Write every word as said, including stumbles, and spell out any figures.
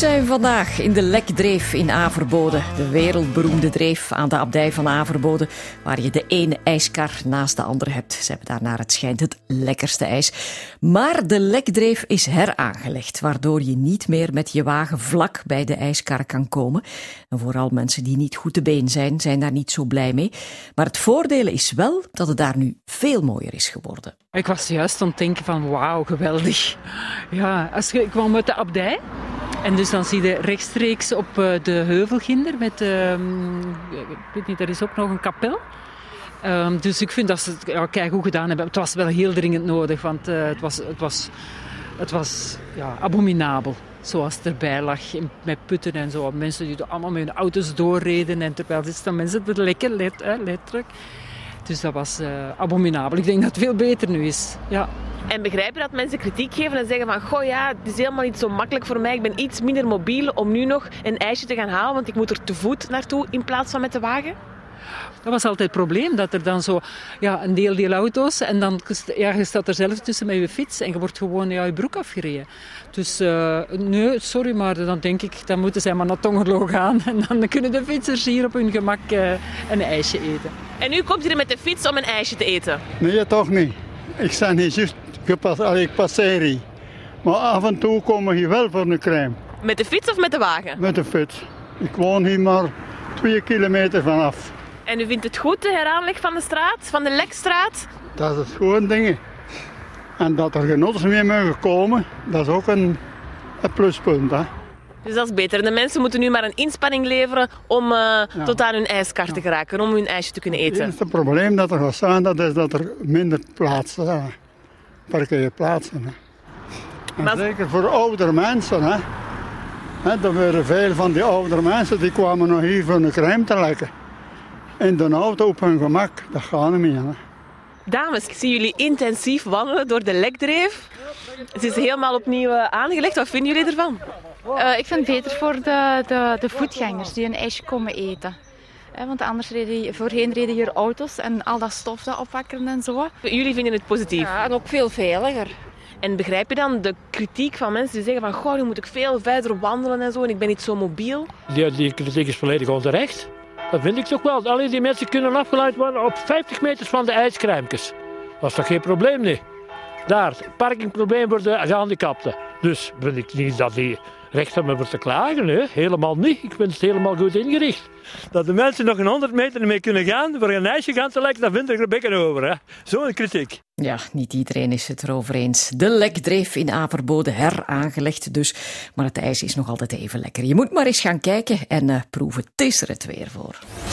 zijn we vandaag in de Lekdreef in Averboden. De wereldberoemde dreef aan de abdij van Averboden, waar je de ene ijskar naast de andere hebt. Ze hebben daar naar het schijnt het lekkerste ijs. Maar de Lekdreef is heraangelegd, waardoor je niet meer met je wagen vlak bij de ijskar kan komen. En vooral mensen die niet goed te been zijn, zijn daar niet zo blij mee. Maar het voordeel is wel dat het daar nu veel mooier is geworden. Ik was juist aan het denken van wauw, geweldig. Ja, als je, ik kwam uit de abdij. En dus dan zie je rechtstreeks op de heuvelginder met, uh, ik weet niet, er is ook nog een kapel. Um, dus ik vind dat ze het ja, keigoed gedaan hebben. Het was wel heel dringend nodig, want uh, het was, het was, het was ja, abominabel. Zoals het erbij lag, met putten en zo. Mensen die allemaal met hun auto's doorreden. En terwijl zitten mensen het lekker, let, hè, letterlijk. Dus dat was uh, abominabel. Ik denk dat het veel beter nu is. Ja. En begrijp je dat mensen kritiek geven en zeggen van goh ja, het is helemaal niet zo makkelijk voor mij. Ik ben iets minder mobiel om nu nog een ijsje te gaan halen, want ik moet er te voet naartoe in plaats van met de wagen? Dat was altijd het probleem, dat er dan zo ja, een deel deel auto's en dan ja, je staat er zelf tussen met je fiets en je wordt gewoon ja, je broek afgereden. Dus uh, nee, sorry, maar dan denk ik, dan moeten zij maar naar Tongerlo gaan en dan kunnen de fietsers hier op hun gemak uh, een ijsje eten. En nu komt u er met de fiets om een ijsje te eten? Nee, toch niet. Ik sta niet juist gepasseerd, ik passeer hier. Maar af en toe kom ik hier wel voor een crème. Met de fiets of met de wagen? Met de fiets. Ik woon hier maar twee kilometer vanaf. En u vindt het goed, de heraanleg van de straat, van de Lekstraat? Dat is gewoon dingen. En dat er geen auto's meer mogen komen, dat is ook een, een pluspunt. Hè. Dus dat is beter. De mensen moeten nu maar een inspanning leveren om uh, ja. tot aan hun ijskar te geraken, om hun ijsje te kunnen eten. Het enige probleem dat er gaat zijn, dat is dat er minder plaatsen zijn. Parkeerplaatsen. Hè. En maar... zeker voor oudere mensen. Hè. Hè, er waren veel van die oudere mensen die kwamen nog hier voor een crème te lekken. In de auto op hun gemak, dat gaat niet meer. Hè. Dames, ik zie jullie intensief wandelen door de Lekdreef. Het is helemaal opnieuw aangelegd. Wat vinden jullie ervan? Uh, ik vind het beter voor de, de, de voetgangers die een ijsje komen eten. Eh, want anders reden, voorheen reden hier auto's en al dat stof dat opwakkeren en zo. Jullie vinden het positief? Ja, en ook veel veiliger. En begrijp je dan de kritiek van mensen die zeggen van goh, nu moet ik veel verder wandelen en zo en ik ben niet zo mobiel? Die, die kritiek is volledig onterecht. Dat vind ik toch wel. Alleen die mensen kunnen afgeleid worden op vijftig meters van de ijskruimkes. Dat is toch geen probleem, nee? Daar, parkingprobleem voor de gehandicapten. Dus vind ik niet dat die recht hebben voor te klagen, hè? Helemaal niet. Ik vind het helemaal goed ingericht. Dat de mensen nog een honderd meter mee kunnen gaan voor een ijsje gaan te lekken, dat vind ik er bekken over. Hè? Zo'n kritiek. Ja, niet iedereen is het erover eens. De Lekdreef in Averboden heraangelegd dus. Maar het ijs is nog altijd even lekker. Je moet maar eens gaan kijken en uh, proeven. Het is er het weer voor.